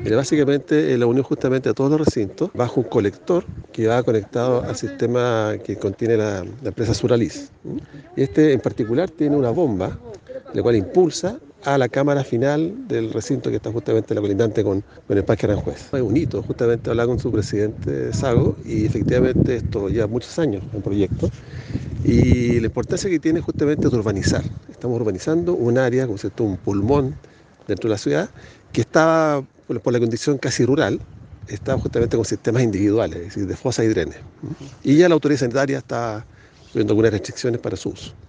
Mira, básicamente la unión justamente a todos los recintos bajo un colector que va conectado al sistema que contiene la empresa Suralis. Y este en particular tiene una bomba, la cual impulsa a la cámara final del recinto que está justamente en la colindante con el Parque Aranjuez. Es un hito, justamente hablar con su presidente Sago, y efectivamente esto lleva muchos años en proyecto. Y la importancia que tiene justamente es urbanizar. Estamos urbanizando un área, como se llama, un pulmón dentro de la ciudad, que estaba, por la condición casi rural, estaba justamente con sistemas individuales, es decir, de fosas y drenes. Y ya la autoridad sanitaria está viendo algunas restricciones para su uso.